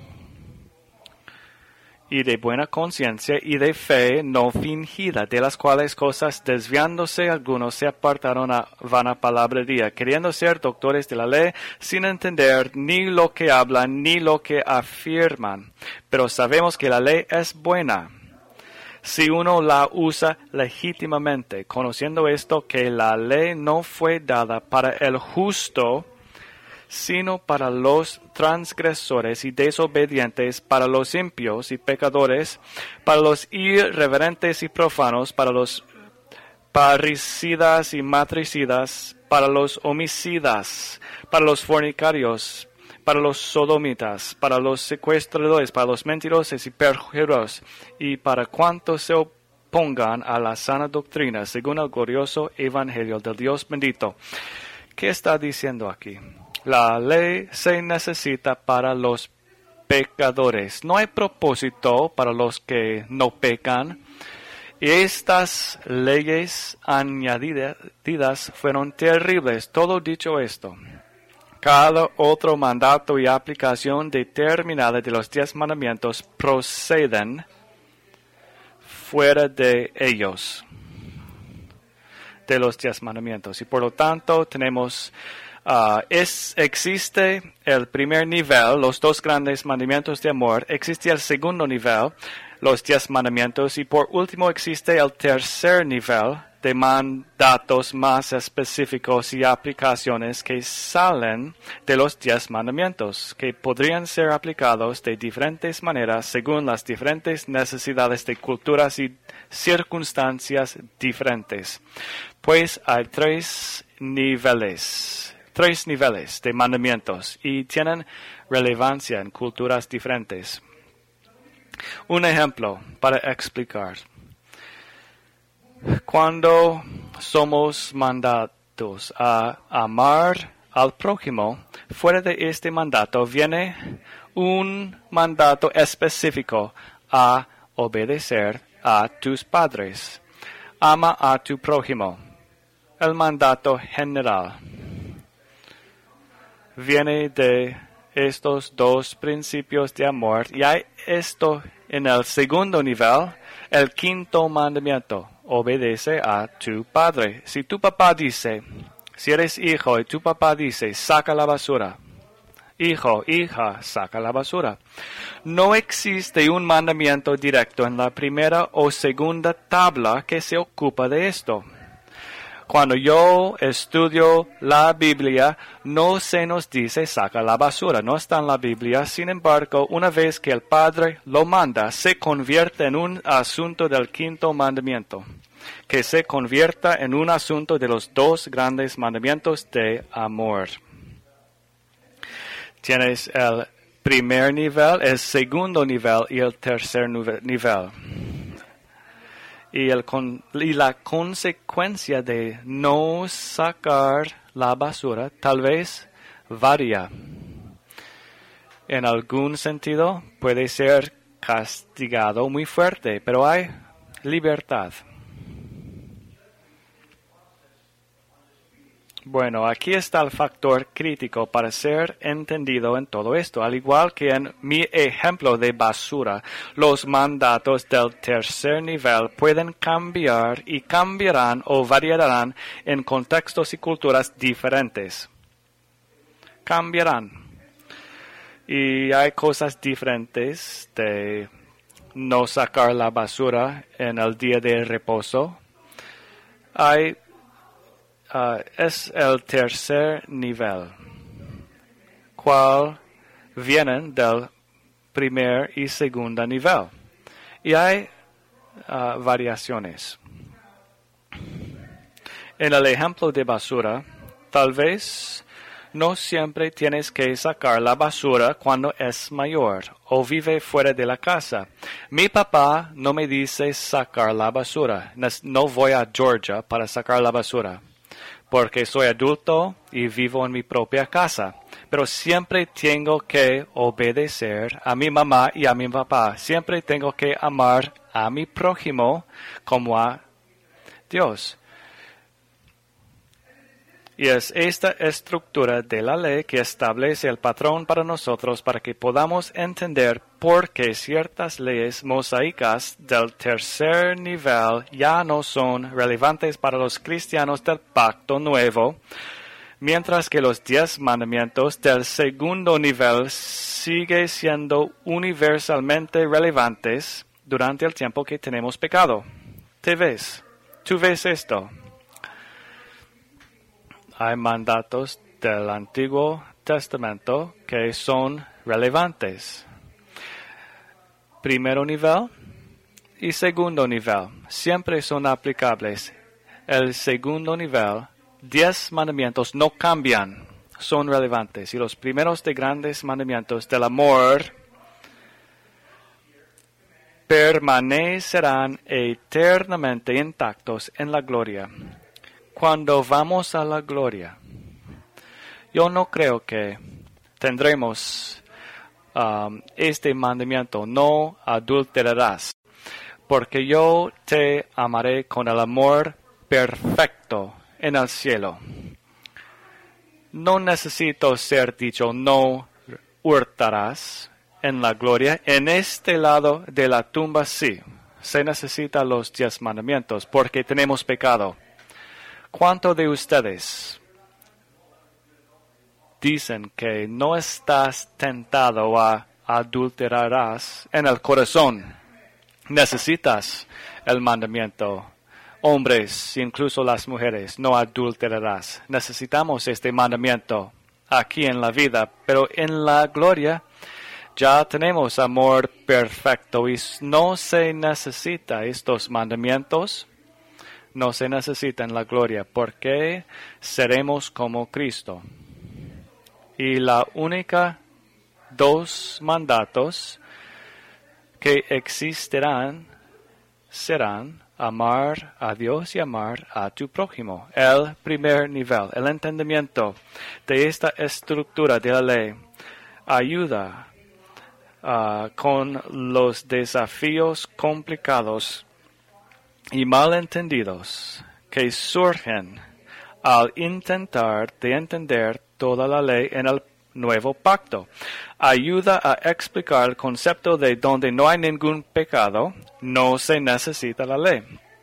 Y de buena conciencia y de fe no fingida, de las cuales cosas desviándose algunos se apartaron a vana palabrería, queriendo ser doctores de la ley, sin entender ni lo que hablan ni lo que afirman. Pero sabemos que la ley es buena si uno la usa legítimamente, conociendo esto, que la ley no fue dada para el justo, sino para los transgresores y desobedientes, para los impios y pecadores, para los irreverentes y profanos, para los parricidas y matricidas, para los homicidas, para los fornicarios, para los sodomitas, para los secuestradores, para los mentirosos y perjuros, y para cuantos se opongan a la sana doctrina, según el glorioso evangelio del Dios bendito. ¿Qué está diciendo aquí? La ley se necesita para los pecadores. No hay propósito para los que no pecan. Y estas leyes añadidas fueron terribles. Todo dicho esto, cada otro mandato y aplicación determinada de los diez mandamientos proceden fuera de ellos. de los diez mandamientos. Y por lo tanto tenemos, uh, es, existe el primer nivel, los dos grandes mandamientos de amor, existe el segundo nivel, los diez mandamientos, y por último existe el tercer nivel de mandatos más específicos y aplicaciones que salen de los diez mandamientos, que podrían ser aplicados de diferentes maneras según las diferentes necesidades de culturas y circunstancias diferentes. Pues hay tres niveles, tres niveles de mandamientos y tienen relevancia en culturas diferentes. Un ejemplo para explicar. Cuando somos mandados a amar al prójimo, fuera de este mandato viene un mandato específico a obedecer a tus padres. Ama a tu prójimo. El mandato general viene de estos dos principios de amor y hay esto en el segundo nivel, el quinto mandamiento. Obedece a tu padre. Si tu papá dice, si eres hijo y tu papá dice, saca la basura. Hijo, hija, saca la basura. No existe un mandamiento directo en la primera o segunda tabla que se ocupa de esto. Cuando yo estudio la Biblia, no se nos dice saca la basura, no está en la Biblia. Sin embargo, una vez que el Padre lo manda, se convierte en un asunto del quinto mandamiento, que se convierta en un asunto de los dos grandes mandamientos de amor. Tienes el primer nivel, el segundo nivel y el tercer nivel. Y, el con, y la consecuencia de no sacar la basura tal vez varía. En algún sentido puede ser castigado muy fuerte, pero hay libertad. Bueno, aquí está el factor crítico para ser entendido en todo esto. Al igual que en mi ejemplo de basura, los mandatos del tercer nivel pueden cambiar y cambiarán o variarán en contextos y culturas diferentes. Cambiarán. Y hay cosas diferentes de no sacar la basura en el día de reposo. Hay Uh, es el tercer nivel, cual vienen del primer y segundo nivel. Y hay uh, variaciones. En el ejemplo de basura, tal vez no siempre tienes que sacar la basura cuando es mayor o vive fuera de la casa. Mi papá no me dice sacar la basura. No voy a Georgia para sacar la basura, porque soy adulto y vivo en mi propia casa. Pero siempre tengo que obedecer a mi mamá y a mi papá. Siempre tengo que amar a mi prójimo como a Dios. Y es esta estructura de la ley que establece el patrón para nosotros para que podamos entender por qué ciertas leyes mosaicas del tercer nivel ya no son relevantes para los cristianos del Pacto Nuevo, mientras que los diez mandamientos del segundo nivel siguen siendo universalmente relevantes durante el tiempo que tenemos pecado. ¿Te ves? ¿Tú ves esto? Hay mandatos del Antiguo Testamento que son relevantes. Primero nivel y segundo nivel siempre son aplicables. El segundo nivel, diez mandamientos no cambian, son relevantes. Y los primeros de grandes mandamientos del amor permanecerán eternamente intactos en la gloria. Cuando vamos a la gloria, yo no creo que tendremos um, este mandamiento, no adulterarás, porque yo te amaré con el amor perfecto en el cielo. No necesito ser dicho, no hurtarás en la gloria. En este lado de la tumba sí, se necesitan los diez mandamientos, porque tenemos pecado. ¿Cuántos de ustedes dicen que no estás tentado a adulterarás en el corazón? Necesitas el mandamiento. Hombres, incluso las mujeres, no adulterarás. Necesitamos este mandamiento aquí en la vida, pero en la gloria ya tenemos amor perfecto y no se necesita estos mandamientos. No se necesita en la gloria porque seremos como Cristo. Y la única dos mandatos que existirán serán amar a Dios y amar a tu prójimo. El primer nivel, el entendimiento de esta estructura de la ley ayuda uh, con los desafíos complicados y malentendidos que surgen al intentar de entender toda la ley en el nuevo pacto. Ayuda a explicar el concepto de donde no hay ningún pecado, no se necesita la ley.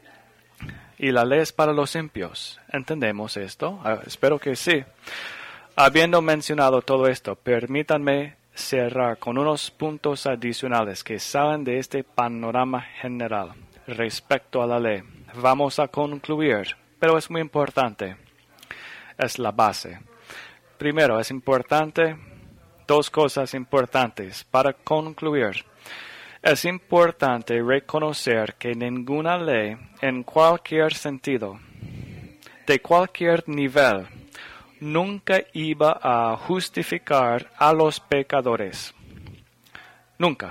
Y la ley es para los impios. ¿Entendemos esto? Uh, espero que sí. Habiendo mencionado todo esto, permítanme cerrar con unos puntos adicionales que salen de este panorama general respecto a la ley. Vamos a concluir, pero es muy importante. Es la base. Primero, es importante, dos cosas importantes para concluir. Es importante reconocer que ninguna ley, en cualquier sentido, de cualquier nivel, nunca iba a justificar a los pecadores. Nunca.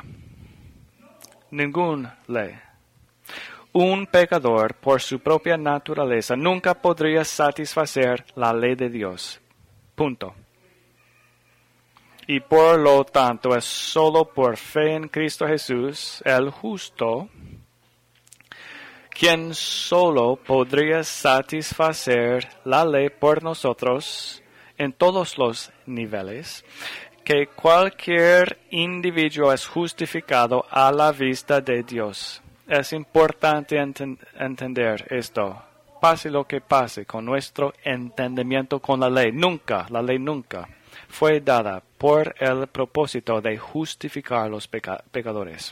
Ninguna ley. Un pecador, por su propia naturaleza, nunca podría satisfacer la ley de Dios. Punto. Y por lo tanto es solo por fe en Cristo Jesús, el justo, quien solo podría satisfacer la ley por nosotros en todos los niveles, que cualquier individuo es justificado a la vista de Dios. Es importante enten- entender esto. Pase lo que pase con nuestro entendimiento con la ley, nunca, la ley nunca fue dada por el propósito de justificar a los peca- pecadores.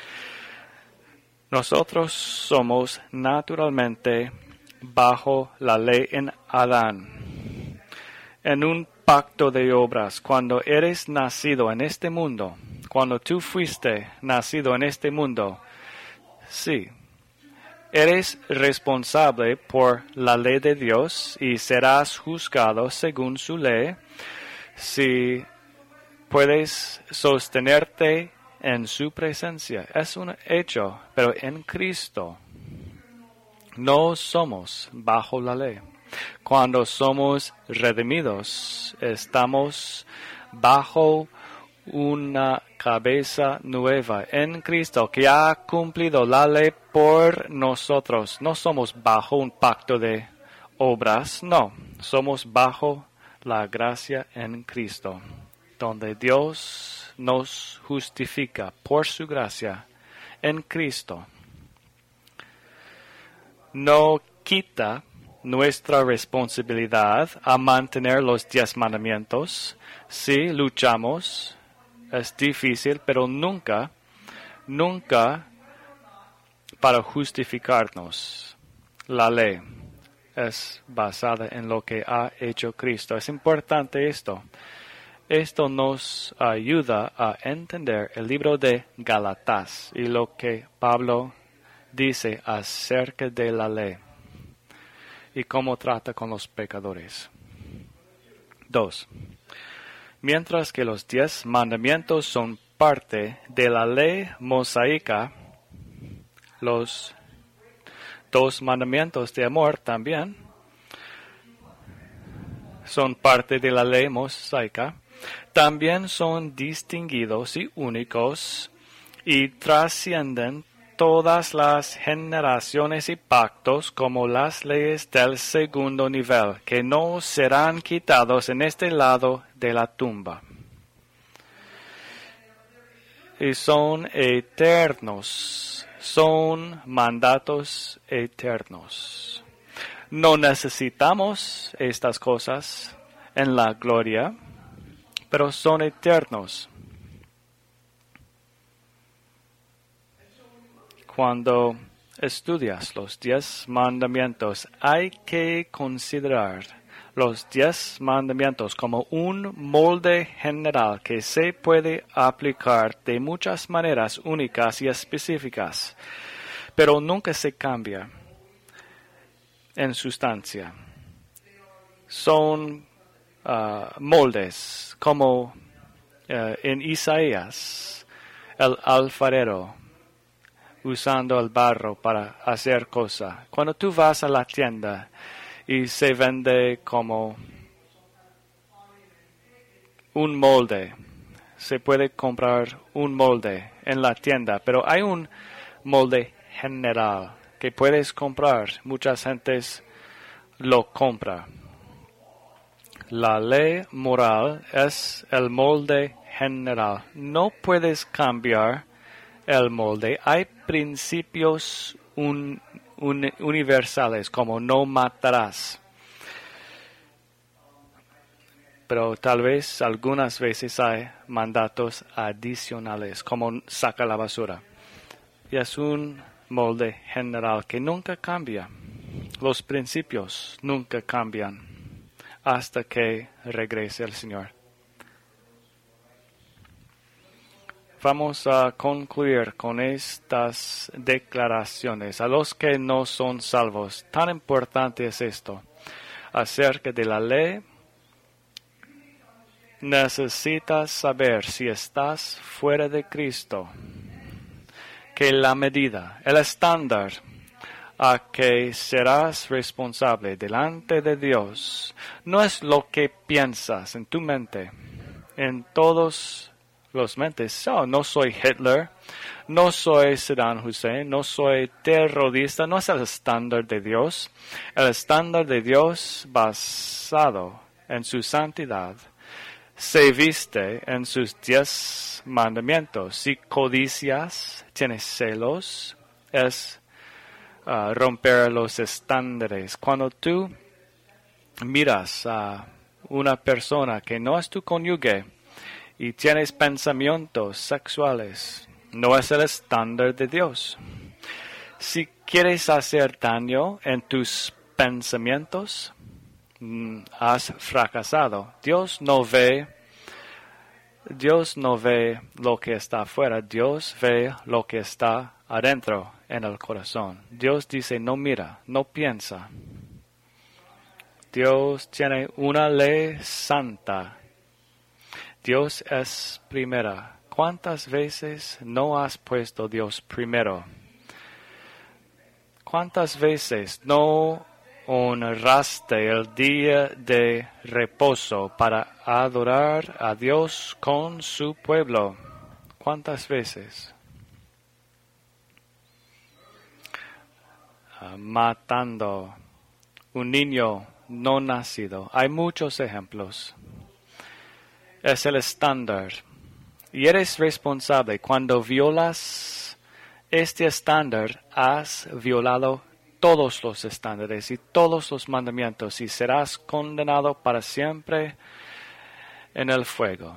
Nosotros somos naturalmente bajo la ley en Adán, en un pacto de obras. Cuando eres nacido en este mundo, cuando tú fuiste nacido en este mundo, sí, eres responsable por la ley de Dios y serás juzgado según su ley. Si puedes sostenerte en su presencia, es un hecho, pero en Cristo no somos bajo la ley. Cuando somos redimidos, estamos bajo una cabeza nueva en Cristo que ha cumplido la ley por nosotros. No somos bajo un pacto de obras, no, somos bajo la gracia en Cristo, donde Dios nos justifica por su gracia en Cristo. No quita nuestra responsabilidad a mantener los diez mandamientos. Sí, luchamos, es difícil, pero nunca, nunca para justificarnos. La ley es basada en lo que ha hecho Cristo. Es importante esto. Esto nos ayuda a entender el libro de Gálatas y lo que Pablo dice acerca de la ley y cómo trata con los pecadores. Dos. Mientras que los diez mandamientos son parte de la ley mosaica, los dos mandamientos de amor también son parte de la ley mosaica. También son distinguidos y únicos y trascienden todas las generaciones y pactos como las leyes del segundo nivel, que no serán quitados en este lado de la tumba. Y son eternos, son mandatos eternos. No necesitamos estas cosas en la gloria, pero son eternos. Cuando estudias los diez mandamientos, hay que considerar los diez mandamientos como un molde general que se puede aplicar de muchas maneras únicas y específicas, pero nunca se cambia en sustancia. Son uh, moldes, como uh, en Isaías, el alfarero usando el barro para hacer cosas. Cuando tú vas a la tienda y se vende como un molde, se puede comprar un molde en la tienda, pero hay un molde general que puedes comprar. Muchas gentes lo compra. La ley moral es el molde general. No puedes cambiar el molde. Hay principios un, un, universales como no matarás. Pero tal vez algunas veces hay mandatos adicionales como saca la basura. Y es un molde general que nunca cambia. Los principios nunca cambian hasta que regrese el Señor. Vamos a concluir con estas declaraciones. A los que no son salvos, tan importante es esto. Acerca de la ley, necesitas saber si estás fuera de Cristo, que la medida, el estándar a que serás responsable delante de Dios no es lo que piensas en tu mente, en todos los mentes. Oh, no soy Hitler, no soy Saddam Hussein, no soy terrorista. No es el estándar de Dios. El estándar de Dios basado en su santidad se viste en sus diez mandamientos. Si codicias, tienes celos, es uh, romper los estándares. Cuando tú miras a una persona que no es tu cónyuge y tienes pensamientos sexuales, no es el estándar de Dios. Si quieres hacer daño en tus pensamientos, has fracasado. Dios no ve, Dios no ve lo que está afuera, Dios ve lo que está adentro en el corazón. Dios dice, no mira, no piensa. Dios tiene una ley santa. Dios es primera. ¿Cuántas veces no has puesto Dios primero? ¿Cuántas veces no honraste el día de reposo para adorar a Dios con su pueblo? ¿Cuántas veces? Uh, matando un niño no nacido. Hay muchos ejemplos. Es el estándar. Y eres responsable. Cuando violas este estándar, has violado todos los estándares y todos los mandamientos y serás condenado para siempre en el fuego.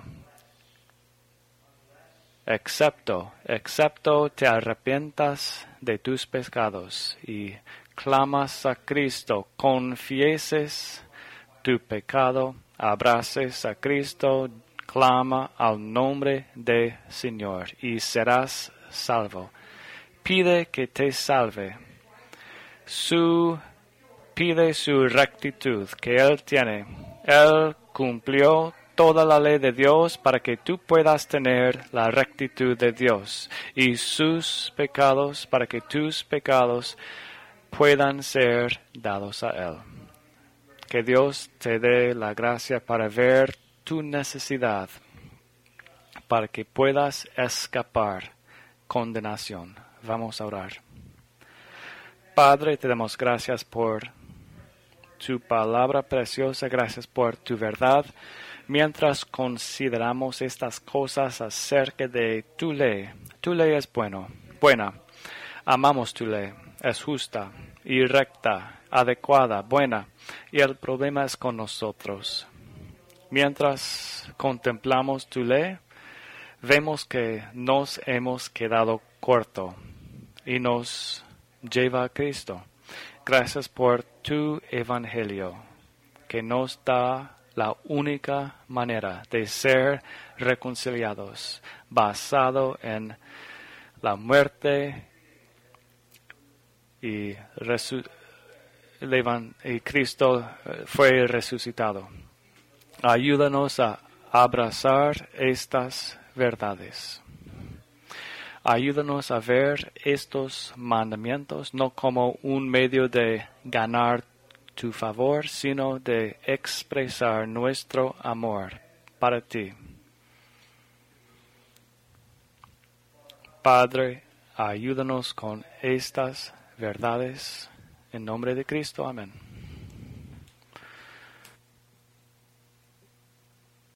Excepto, excepto te arrepientas de tus pecados y clamas a Cristo, confieses tu pecado, abraces a Cristo, clama al nombre del Señor y serás salvo. Pide que te salve. Su, pide su rectitud que Él tiene. Él cumplió toda la ley de Dios para que tú puedas tener la rectitud de Dios y sus pecados para que tus pecados puedan ser dados a Él. Que Dios te dé la gracia para ver tu necesidad, para que puedas escapar condenación. Vamos a orar. Padre, te damos gracias por tu palabra preciosa, gracias por tu verdad. Mientras consideramos estas cosas acerca de tu ley, tu ley es bueno, buena. Amamos tu ley, es justa y recta adecuada, buena, y el problema es con nosotros. Mientras contemplamos tu ley, vemos que nos hemos quedado corto y nos lleva a Cristo. Gracias por tu evangelio, que nos da la única manera de ser reconciliados, basado en la muerte y, resu- levan- y Cristo fue resucitado. Ayúdanos a abrazar estas verdades. Ayúdanos a ver estos mandamientos no como un medio de ganar tu favor, sino de expresar nuestro amor para ti. Padre, ayúdanos con estas verdades. En nombre de Cristo, amén.